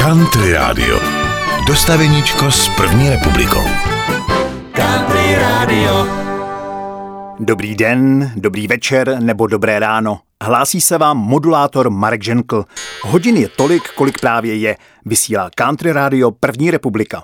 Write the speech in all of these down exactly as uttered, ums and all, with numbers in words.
Country Radio. Dostaveníčko s první republikou. Country Radio. Dobrý den, dobrý večer nebo dobré ráno. Hlásí se vám modulátor Marek Ženkl. Hodin je tolik, kolik právě je. Vysílá Country Radio První republika.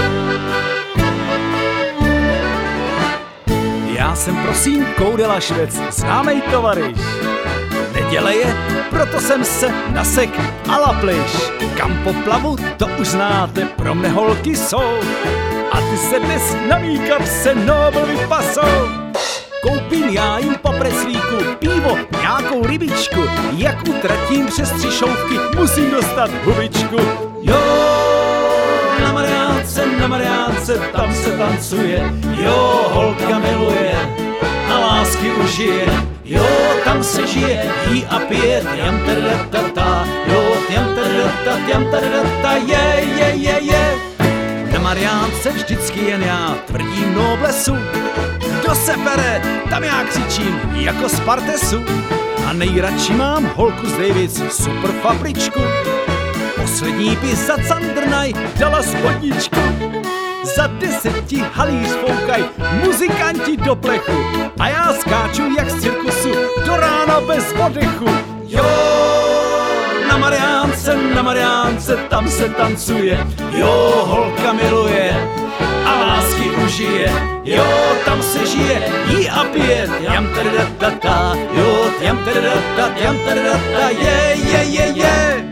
Já jsem prosím Koudela Švec, známej tovaryš. Neděle je, proto jsem se nasek a lapliš. Kam poplavu, to už znáte, pro mne holky jsou. A ty se dnes na mý kapse nobl vypasou. Koupím já jim po preclíku pivo, nějakou rybičku. Jak utratím přes tři šouvky, musím dostat hubičku. Jo, na Mariánce, na Mariánce, tam se tancuje. Jo, holka miluje a lásky užije. Jo, tam se žije, jí a pije, jam tadadata. Jo, jam tadadata, jam tadadata, je, je, je, je. Na Mariánce vždycky jen já tvrdím noblesu. Kdo se bere, tam já křičím jako z Partesu. A nejradši mám holku z Davids, super fabričku. Poslední by za Candrnaj dala spodničku. Za deset ti halíř foukaj muzikanti do plechu. A já skáču jak z cirkusu do rána bez oddechu. Jo, na Mariánce, na Mariánce, tam se tancuje. Jo, holka miluje a lásky užije. Jo, tam se žije, jí a pije. Jam tadadata, jo, jam tadadata, jam tadadata, je, je, je, je.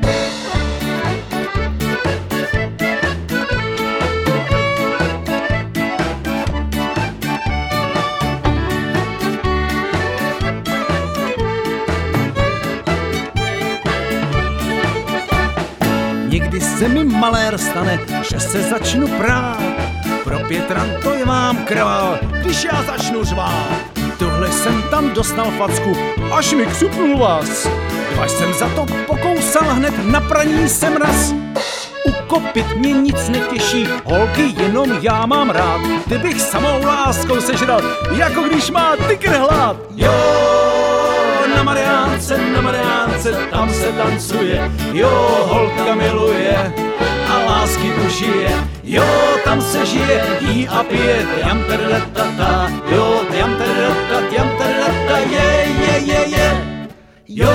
Někdy se mi malér stane, že se začnu prát. Pro Pětranto je mám král, když já začnu řvát. Tohle jsem tam dostal facku, až mi křupnul vás. Dva jsem za to pokousal hned, na praní jsem raz. U kopyt mě nic netěší, holky jenom já mám rád. Kdybych samou láskou sežral, jako když má tygr hlad. Jo, na Mariánce, na Mariánce, tam se tancuje. Jo, holka miluje a lásky užije. Jo, tam se žije, jí a pije. Jam tadadata, jo, jam tadadata, jam tadadata, je, je, je, je. Jo,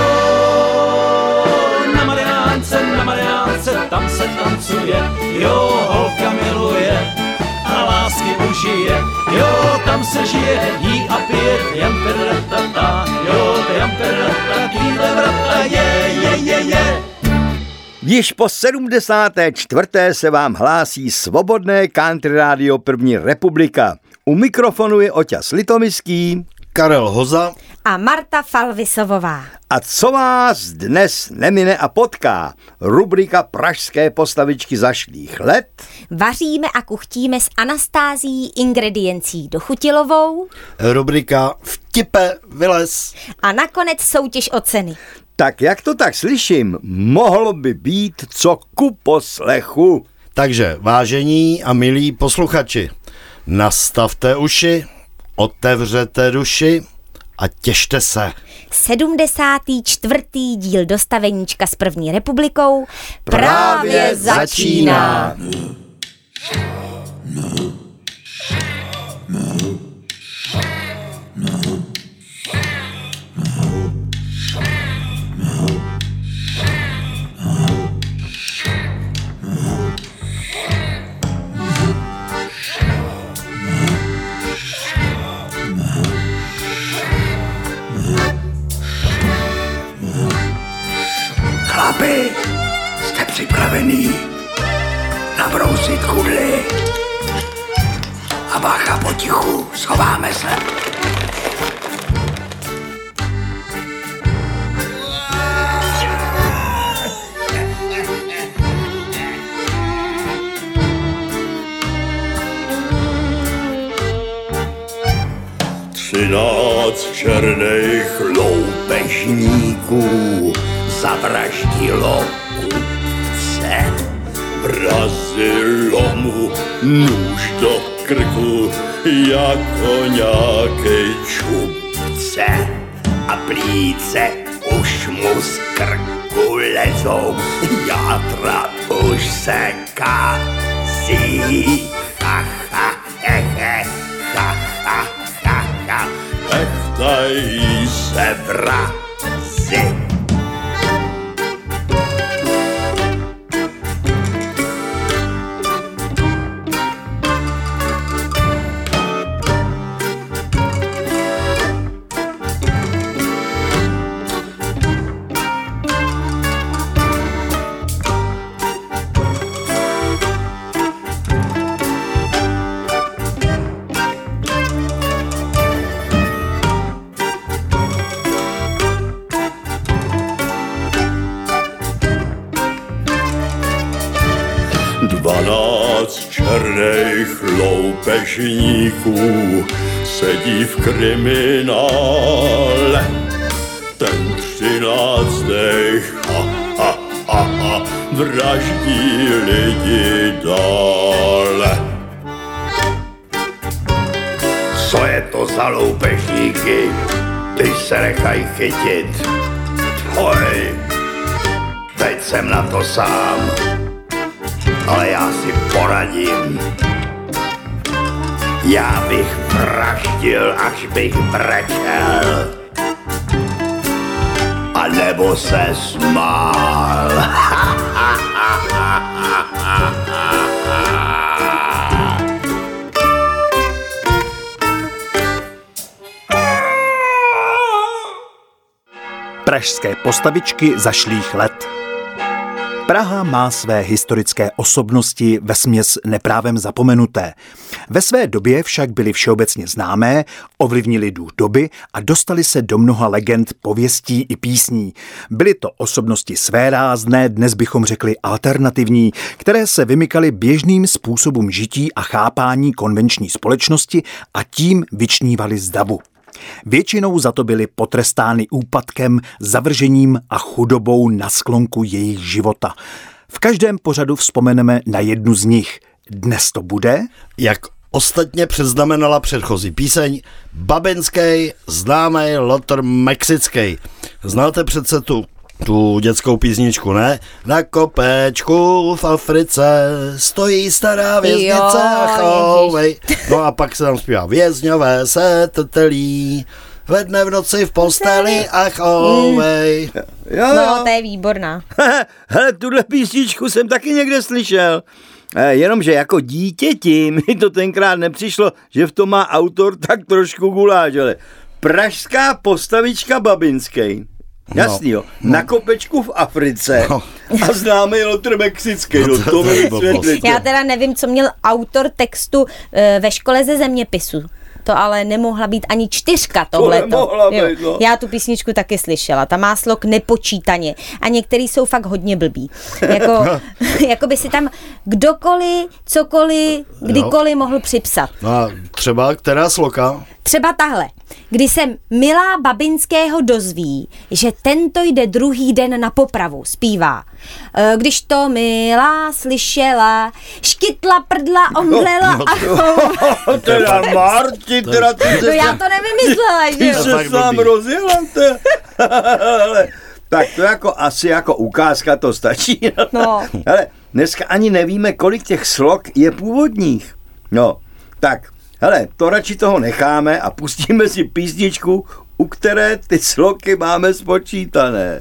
na Mariánce, na Mariánce, tam se tancuje. Jo, holka miluje a lásky užije. Jo, tam se žije, jí a pije. Jam tadadata, jo, jam tadadata, týhle vrata, je, je, je, je. Již po sedmdesáté čtvrté se vám hlásí svobodné Country Radio První republika. U mikrofonu je Oťas Litomyský, Karel Hoza a Marta Falvisovová. A co vás dnes nemine a potká? Rubrika Pražské postavičky zašlých let. Vaříme a kuchtíme s Anastázií Ingrediencí Dochutilovou. Rubrika Vtipe vylez. A nakonec soutěž o ceny. Tak jak to tak slyším, mohlo by být co ku poslechu. Takže vážení a milí posluchači, nastavte uši, otevřete duši a těšte se. sedmdesátý čtvrtý díl Dostaveníčka s První republikou právě začíná. Chlapi, jste připravený nabrousit kudly? A bacha, potichu, schováme se. Třináct černých loupežníků zavraždilo kupce. Vrazilo mu nůž do krku jako nějakej čupce. A plíce už mu z krku lezou, játra už se kazí. Ha, ha, he, he, ha, ha, ha, ha. Nechtají Se vrazi. Dvanáct černých loupežníků sedí v kriminále. Ten třináctej ha, ha, ha, ha, vraždí lidi dále. Co je to za loupežníky? Ty se nechaj chytit. Oj, teď jsem na to sám. Ale já si poradím. Já bych vraždil, až bych brečel. A nebo se smál. Pražské postavičky zašlých let. Praha má své historické osobnosti vesměs neprávem zapomenuté. Ve své době však byly všeobecně známé, ovlivnili duch doby a dostali se do mnoha legend, pověstí i písní. Byly to osobnosti svérázné, dnes bychom řekli alternativní, které se vymykaly běžným způsobům žití a chápání konvenční společnosti a tím vyčnívaly z davu. Většinou za to byly potrestány úpadkem, zavržením a chudobou na sklonku jejich života. V každém pořadu vzpomeneme na jednu z nich. Dnes to bude... Jak ostatně předznamenala předchozí píseň, babinský, známý lotr mexický. Znáte přece tu, tu dětskou písničku, ne? Na kopečku v Africe stojí stará věznice a chovej. No a pak se tam zpívá vězňové se tetelí, ve dne v noci v posteli a chovej. Jo, No, to je výborná. hele, tuhle písničku jsem taky někde slyšel. Eh, jenomže jako dítěti mi to tenkrát nepřišlo, že v tom má autor tak trošku guláš, ale pražská postavička babinský. Jasný, jo. No. Na kopečku v Africe No. a známý lotr mexický. No, No, to, to- to to mi je blbost. vysvětlíte. Já teda nevím, co měl autor textu e, ve škole ze zeměpisu. To ale nemohla být ani čtyřka tohleto. nemohla být, no. Já tu písničku taky slyšela. Ta má slok nepočítaně. A některý jsou fakt hodně blbý. Jako, jako by si tam kdokoliv, cokoliv, kdykoliv mohl připsat. No a třeba která sloka? Třeba tahle. Kdy se milá Babinského dozví, že tento jde druhý den na popravu, zpívá. E, Když to milá slyšela, škytla, prdla, omdlela No, a No, teda Marti, teda ty No se, já to nevymyslela, že ty jo? To je se fakt sám blbý. rozjela. te. Hele, tak to jako asi jako ukázka to stačí. No. Hele, dneska ani nevíme, kolik těch slok je původních. No, tak, hele, to radši toho necháme a pustíme si písničku, u které ty sloky máme spočítané.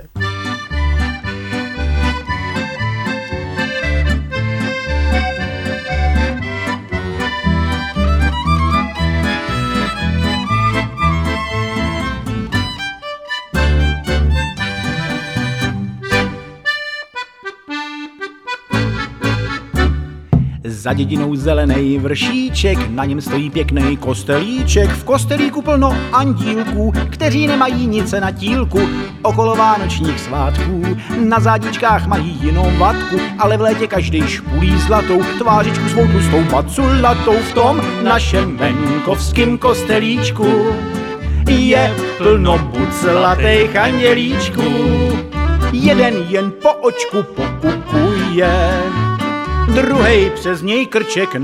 Za dědinou zelený vršíček, na něm stojí pěkný kostelíček. V kostelíku plno andílků, kteří nemají nic na tílku. Okolo vánočních svátků, na zádičkách mají jinou vatku, ale v létě každý špulí zlatou tvářičku svou tlustou paculatou. V tom našem venkovském kostelíčku je plno buclatých andělíčků. Jeden jen po očku popukuje, druhej přes něj krček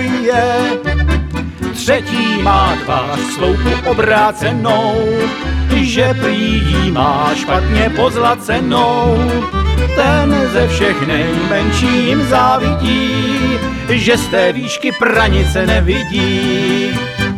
natahuje, třetí má tvář sloupu obrácenou, že prý jí má špatně pozlacenou. Ten ze všech nejmenším závidí, že z té výšky pranice nevidí.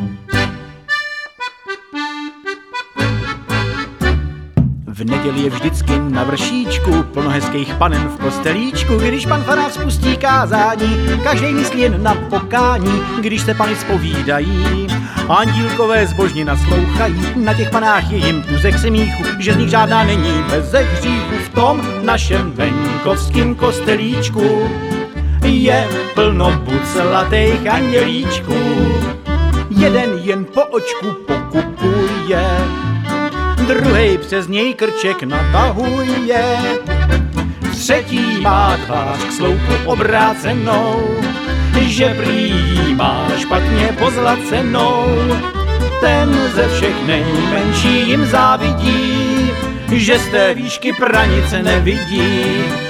V neděli je vždycky na vršíčku plno hezkých panen v kostelíčku. Když pan farář spustí kázání, každej myslí jen na pokání. Když se pany zpovídají, andílkové zbožně naslouchají. Na těch panách je jim tuzek semíchu, že z nich žádná není bez hříchu. V tom našem venkovském kostelíčku je plno bucelatých andělíčků. Jeden jen po očku pokupuje, druhej přes něj krček natahuje, třetí má tvář k sloupu obrácenou, že prý má špatně pozlacenou. Ten ze všech nejmenší jim závidí, že z té výšky pranice nevidí.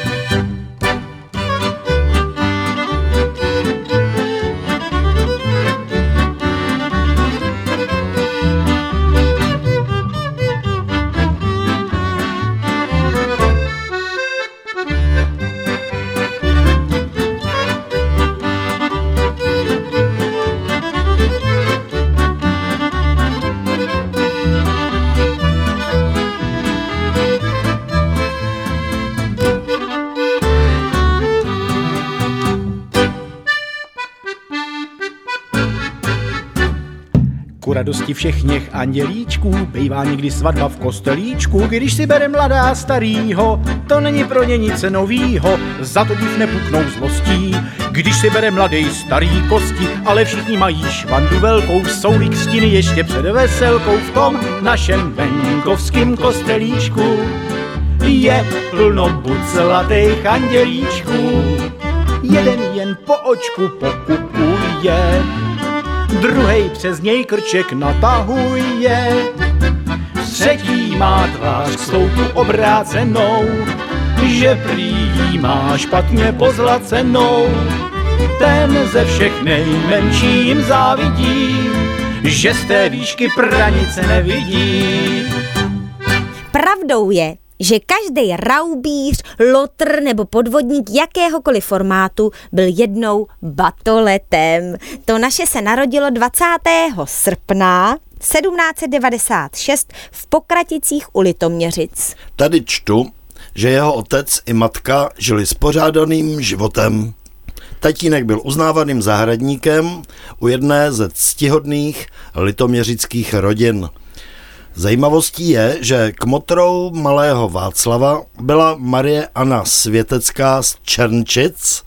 Ku radosti všech andělíčků bývá někdy svatba v kostelíčku. Když si bere mladá starýho, to není pro ně nic novýho, za to div nepuknou zlostí. Když si bere mladý starý kosti, ale všichni mají švandu velkou, jsou-li křtiny ještě před veselkou. V tom našem venkovském kostelíčku je plno bucelatých andělíčků. Jeden jen po očku pokupuje, druhej přes něj krček natahuje, třetí má tvář k sloupu obrácenou, že prý má špatně pozlacenou. Ten ze všech nejmenším závidí, že z té výšky pranice nevidí. Pravdou je, že každý raubíř, lotr nebo podvodník jakéhokoliv formátu byl jednou batoletem. To naše se narodilo dvacátého srpna sedmnáct set devadesát šest v Pokraticích u Litoměřic. Tady čtu, že jeho otec i matka žili spořádaným životem. Tatínek byl uznávaným zahradníkem u jedné ze ctihodných litoměřických rodin. Zajímavostí je, že kmotrou malého Václava byla Marie Anna Světecká z Černčic,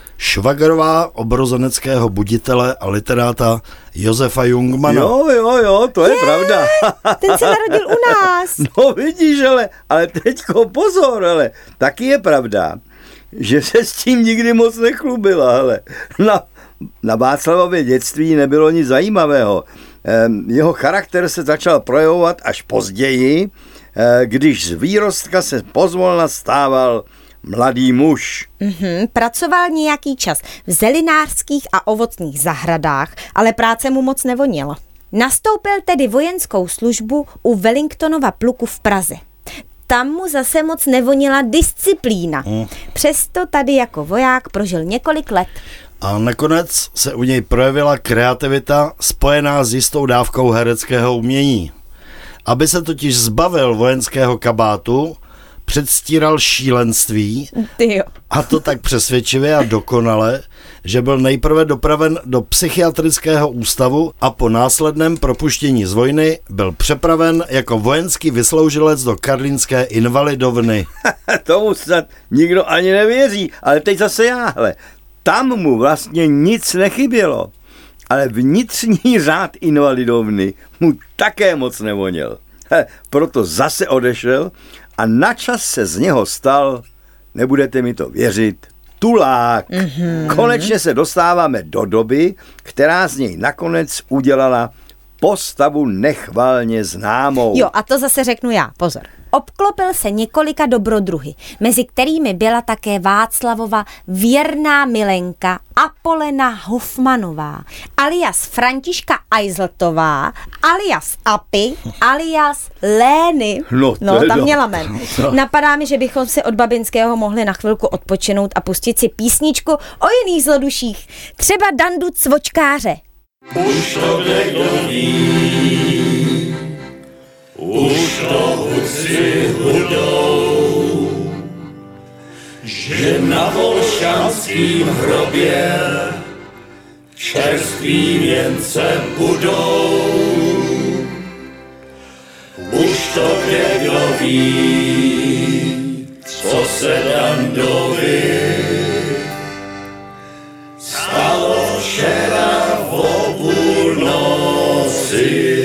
švagrová obrozeneckého buditele a literáta Josefa Jungmana. Jo, jo, jo, to je, je pravda. Ten se narodil u nás. No vidíš, ale, ale teďko pozor, ale taky je pravda, že se s tím nikdy moc nechlubila, ale na, na Václavově dětství nebylo nic zajímavého. Jeho charakter se začal projevovat až později, když z výrostka se pozvolna stával mladý muž. Mm-hmm, pracoval nějaký čas v zelinářských a ovocných zahradách, ale práce mu moc nevonila. Nastoupil tedy vojenskou službu u Wellingtonova pluku v Praze. Tam mu zase moc nevonila disciplína. Mm. Přesto tady jako voják prožil několik let. A nakonec se u něj projevila kreativita spojená s jistou dávkou hereckého umění. Aby se totiž zbavil vojenského kabátu, předstíral šílenství, Tyjo. a to tak přesvědčivě a dokonale, že byl nejprve dopraven do psychiatrického ústavu a po následném propuštění z vojny byl přepraven jako vojenský vysloužilec do karlínské invalidovny. Tomu snad nikdo ani nevěří, ale teď zase já, hele. Tam mu vlastně nic nechybělo, ale vnitřní řád invalidovny mu také moc nevoněl. He, proto zase odešel a načas se z něho stal, nebudete mi to věřit, tulák. Mm-hmm. Konečně se dostáváme do doby, která z něj nakonec udělala postavu nechvalně známou. Jo, a to zase řeknu já, pozor. obklopil se několika dobrodruhy, mezi kterými byla také Václavova věrná milenka Apolena Hofmanová, alias Františka Eiseltová, alias Apy, alias Lény. No, no teda. tam měla men. Napadá mi, že bychom si od Babinského mohli na chvilku odpočinout a pustit si písničku o jiných zloduších. Třeba Dandu Cvočkáře. Už to někdo ví, už to hudci hudou, že na Volšanským hrobě čerstvý věnce budou. Už to někdo ví, co se Dandovi stalo včera o půlnoci.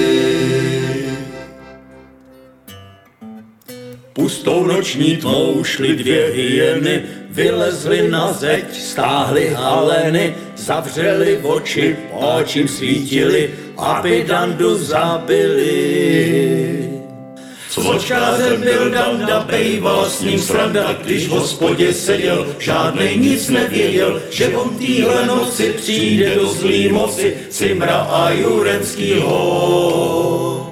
Pustou noční tmou šly dvě hyeny, vylezly na zeď, stáhly haleny, zavřely oči, očím svítily, aby Dandu zabili. Cvočkářem byl Danda, bejval s ním sranda, když v hospodě seděl, žádnej nic nevěděl, že on týhle noci přijde do zlý moci Cimra a Jurenskýho.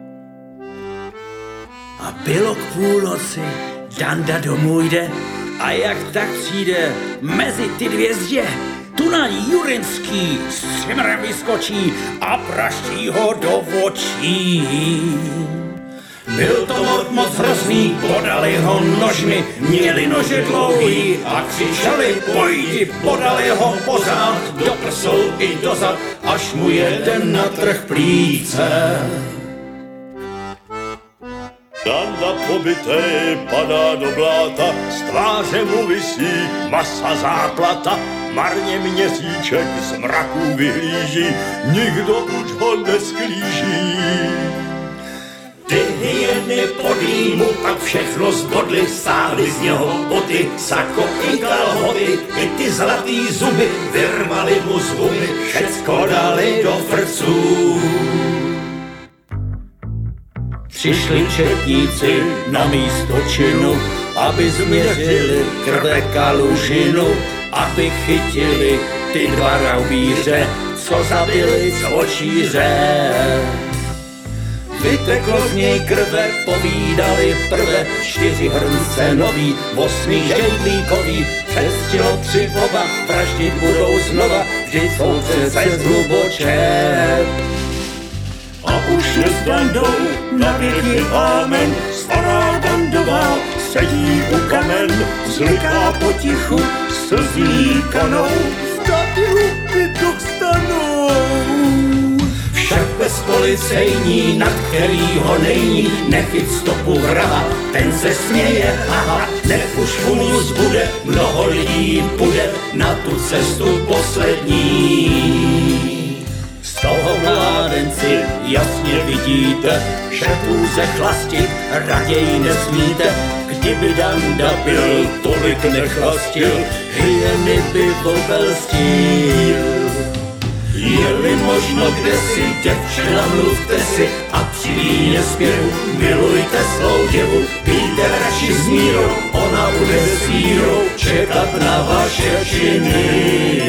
A bylo k půlnoci, Danda domů jde a jak tak přijde mezi ty dvě zdě, tu na Jurenský s Cimrem vyskočí a praští ho do očí. Byl to moc, moc hrozný, podali ho nožmi, měli nože dlouhý a křičeli pojdi, podali ho pořád do prsou i do zad, až mu jeden natrh plíce. Danda pobytej padá do bláta, z tváře mu visí masa záplata, marně měsíček z mraků vyhlíží, nikdo už ho nesklíží. Ty hyeny podlí mu pak všechno zbodly, sáhly z něho boty, sako i kalhoty, i ty zlatý zuby vyrvali mu z huby, všecko dali do frců. Přišli četníci na místo činu, aby změřili krve kalužinu, aby chytili ty dva raubíře, co zabili Cvočíře. Vyteklo z něj krve, povídali prve, čtyři hrnce nový, osmi žejtlíkový, přes tělo tři oba, vraždit budou znova, vždyť jsou přece zhlubočet. A už je s Dandou na věky amen, stará Dandová sedí u kamen, zliká potichu, slzí kanou, vždyť ruky dostanou. Však bez policejní, nad kterýho není, nechyt stopu vraha, ten se směje, haha, nech už mu zbude, mnoho lidí půjde na tu cestu poslední. Z toho mládenci jasně vidíte, že půze chlastit raději nesmíte, kdyby Danda byl, tolik nechlastil, hyeny by obelstil. Je-li možno kdesi, děvčina, mluvte si a při víně zpěvu milujte svou děvu, pijte radši s mírou, ona bude s vírou čekat na vaše činy.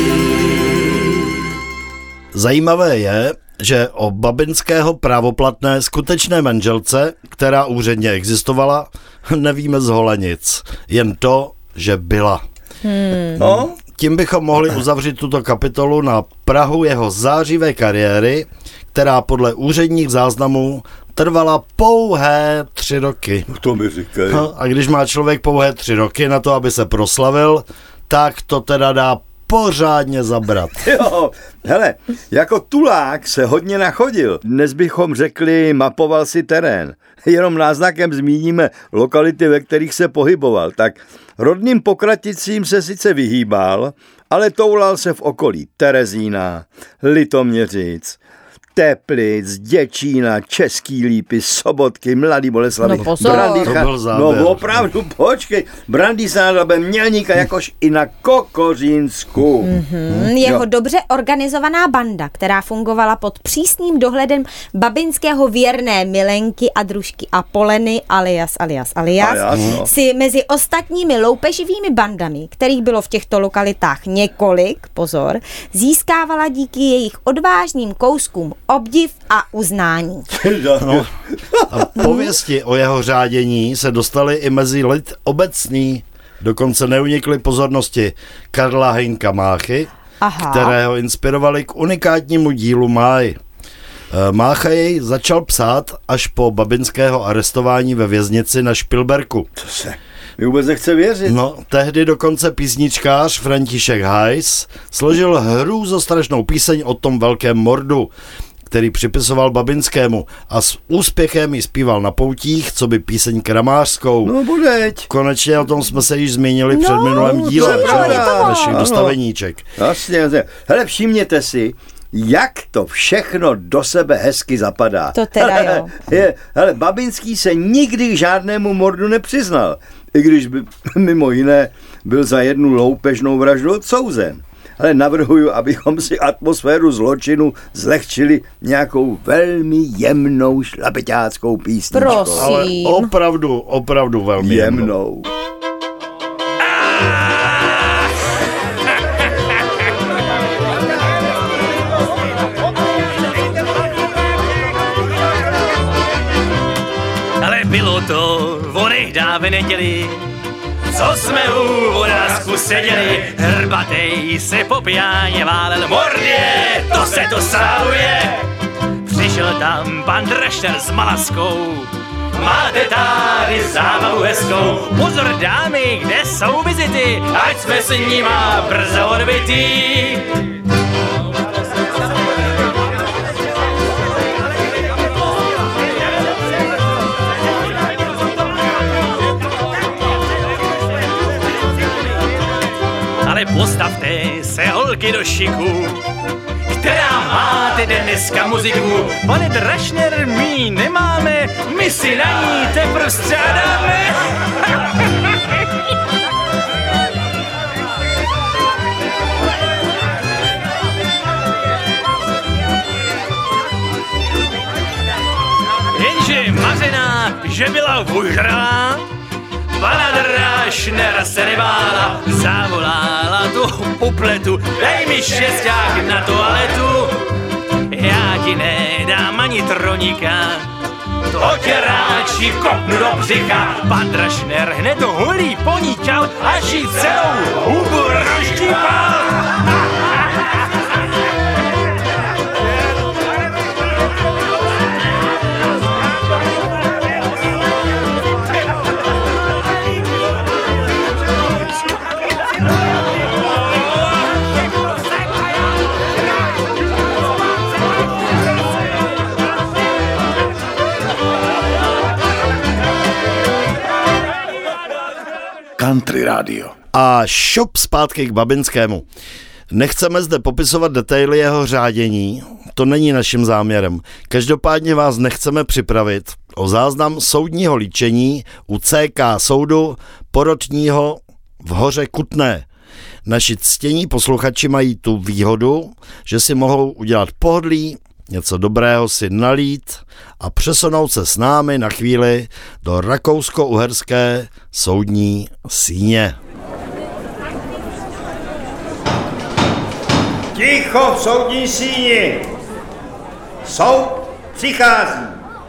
Zajímavé je, že o Babinského právoplatné skutečné manželce, která úředně existovala, nevíme zhola nic. Jen to, že byla. Hmm. No, tím bychom mohli uzavřít tuto kapitolu na prahu jeho zářivé kariéry, která podle úředních záznamů trvala pouhé tři roky. To mi říkají. A když má člověk pouhé tři roky na to, aby se proslavil, tak to teda dá pořádně zabrat. Jo, hele, jako tulák se hodně nachodil. Dnes bychom řekli, mapoval si terén. Jenom náznakem zmíníme lokality, ve kterých se pohyboval. Tak rodným Pokraticím se sice vyhýbal, ale toulal se v okolí Terezína, Litoměřic, Teplic, Děčína, Český Lípy, Sobotky, Mladý Boleslavi, No pozor. Brandycha, To byl záběr. no opravdu, počkej, Brandýsa nad Labem, Mělníka, jakož i na Kokořínsku. Hmm, jeho dobře organizovaná banda, která fungovala pod přísným dohledem babinského věrné milenky a družky Apoleny alias alias alias, Alias, no. si mezi ostatními loupeživými bandami, kterých bylo v těchto lokalitách několik, pozor, získávala díky jejich odvážným kouskům obdiv a uznání. No, a pověsti o jeho řádění se dostaly i mezi lid obecný. Dokonce neunikly pozornosti Karla Hynka Máchy, Aha. kterého inspirovali k unikátnímu dílu Máj. Mácha jej začal psát až po babinského arestování ve věznici na Špilberku. To se mi vůbec nechce věřit. No, tehdy dokonce písničkář František Hajs složil hrůzostrašnou píseň o tom velkém mordu, který připisoval Babinskému a s úspěchem ji zpíval na poutích, co by píseň kramářskou. No budeď. Konečně o tom jsme se již zmínili No, před minulém to díle, je pravda, že? ano. Našich dostaveníček. Jasně, jasně. Hele, všimněte si, jak to všechno do sebe hezky zapadá. To teda jo. Je, hele, Babinský se nikdy k žádnému mordu nepřiznal, i když by mimo jiné byl za jednu loupežnou vraždu odsouzen. Ale navrhuju, abychom si atmosféru zločinu zlehčili nějakou velmi jemnou šlapeťáckou písničkou. Prosím. Ale opravdu, opravdu velmi jemnou. Jemnou. Ale bylo to v oných dávné neděli, co jsme u vodásku seděli, hrbatej se po pijáně válel mordě, to se to stávuje. Přišel tam pan Drašner s Malaskou, máte tady zábavu hezkou. Pozor dámy, kde jsou vizity, ať jsme s nima brzo odbytý. Ale postavte se holky do šiku, která máte dneska muziku. Pane Drašner, my nemáme, my si na ní teprve střádáme. Jenže Mařena, že byla vožralá, pana Drašnera se nebála, zavolala tu upletu, dej mi šesták na toaletu, já ti nedám ani tronika, to tě ráči kopnu do břicha. Pan Drašner hned holý poníčal, až jí celou hubu rozštípal. Country Radio. A šup zpátky k Babinskému. Nechceme zde popisovat detaily jeho řádění, to není naším záměrem. Každopádně vás nechceme připravit o záznam soudního líčení u C K soudu porotního v Hoře Kutné. Naši ctění posluchači mají tu výhodu, že si mohou udělat pohodlí, něco dobrého si nalít a přesunout se s námi na chvíli do rakousko-uherské soudní síně. Ticho v soudní síni! Soud přichází!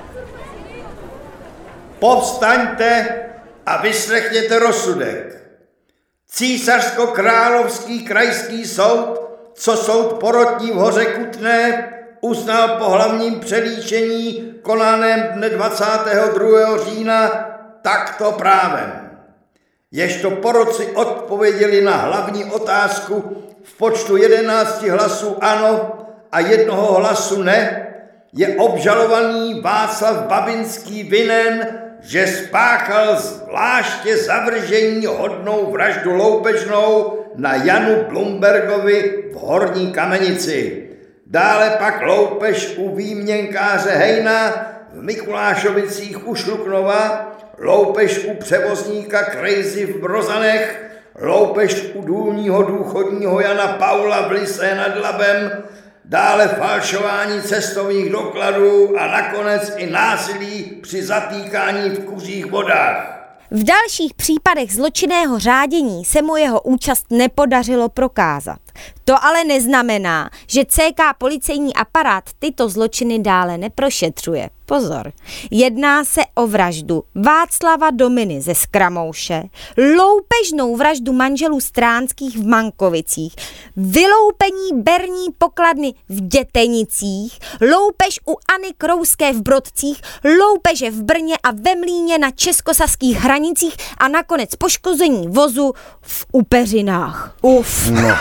Povstaňte a vyslechněte rozsudek. Císařsko-královský krajský soud, co soud porotní v Hoře Kutné, uznal po hlavním přelíčení konaném dne dvacátého druhého října takto právem. Ježto porotci odpověděli na hlavní otázku v počtu jedenácti hlasů ano a jednoho hlasu ne, je obžalovaný Václav Babinský vinen, že spáchal zvláště zavržení hodnou vraždu loupežnou na Janu Blumbergovi v Horní Kamenici. Dále pak loupež u výměnkáře Hejna, v Mikulášovicích u Šluknova, loupež u převozníka Crazy v Brozanech, loupež u důlního důchodního Jana Paula v Lysé nad Labem, dále falšování cestovních dokladů a nakonec i násilí při zatýkání v Kuřích Vodách. V dalších případech zločinného řádění se mu jeho účast nepodařilo prokázat. To ale neznamená, že C K policejní aparát tyto zločiny dále neprošetřuje. Pozor, jedná se o vraždu Václava Dominy ze Skramouše, loupežnou vraždu manželů Stránských v Mankovicích, vyloupení berní pokladny v Dětenicích, loupež u Anny Krouské v Brodcích, loupeže v Brně a ve Mlýně na českosaských hranicích a nakonec poškození vozu v Upeřinách. Uf. No.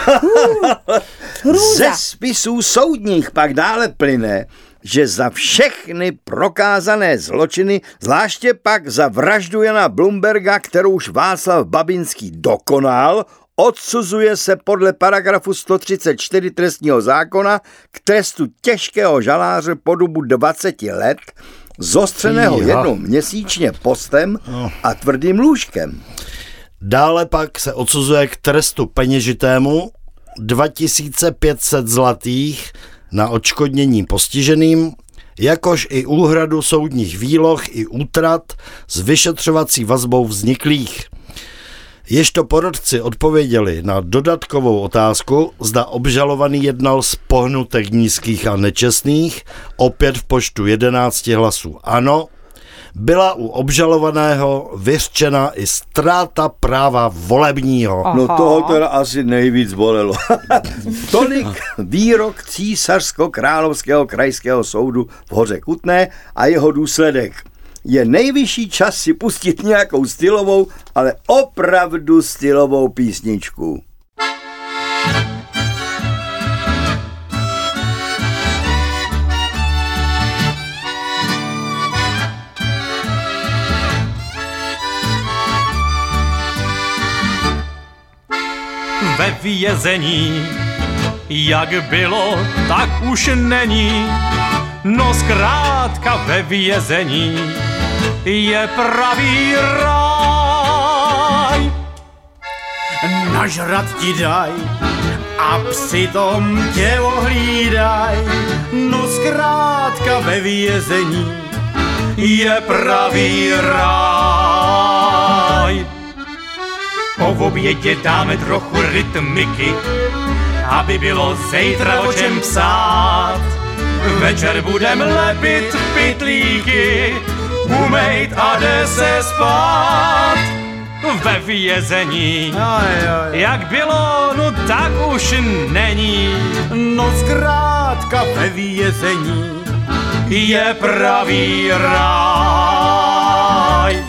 Hrůza. Ze spisů soudních pak dále plyne, že za všechny prokázané zločiny, zvláště pak za vraždu Jana Blumberga, kterou už Václav Babinský dokonal, odsuzuje se podle paragrafu sto třicet čtyři trestního zákona k trestu těžkého žaláře po dobu dvacet let, zostřeného jednou měsíčně postem a tvrdým lůžkem. Dále pak se odsuzuje k trestu peněžitému dva tisíce pět set zlatých na odškodnění postiženým, jakož i úhradu soudních výloh i útrat z vyšetřovací vazbou vzniklých. Ježto porotci odpověděli na dodatkovou otázku, zda obžalovaný jednal z pohnutek nízkých a nečestných, opět v počtu jedenácti hlasů ano, byla u obžalovaného vyřčena i ztráta práva volebního. Aha. No toho teda asi nejvíc bolelo. Tolik výrok císařsko-královského krajského soudu v Hoře Kutné a jeho důsledek. Je nejvyšší čas si pustit nějakou stylovou, ale opravdu stylovou písničku. Ve vězení, jak bylo, tak už není. No zkrátka ve vězení je pravý ráj. Nažrat ti daj a přitom tě ohlídaj. No zkrátka ve vězení je pravý ráj. Po obědě dáme trochu rytmiky, aby bylo zítra o čem psát. Večer budem lepit pytlíky, umejt a jde se spát. Ve vězení, jak bylo, no tak už není. No zkrátka ve vězení je pravý ráj.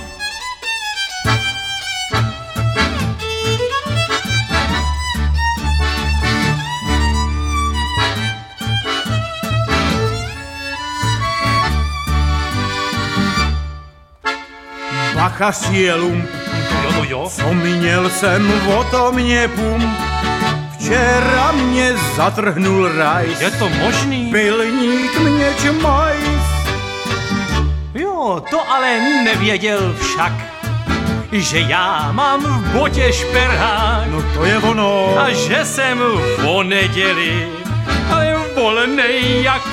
Bachař je lump, jo, jo, jo. Co měl jsem, o to mě pum. Včera mě zatrhnul rajs. Je to možný? Pilník mě čmajs. Jo, to ale nevěděl však, že já mám v botě šperhák. No to je ono. A že jsem o neděli, ale volnej jak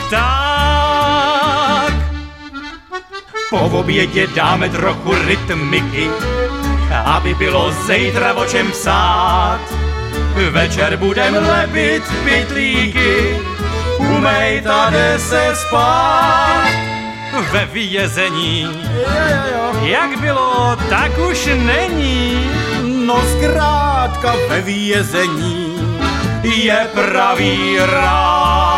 pták. Po obědě dáme trochu rytmiky, aby bylo zítra o čem psát. Večer budem lepit pytlíky, umejt a jde se spát. Ve vězení, jak bylo, tak už není. No zkrátka ve vězení je pravý ráj.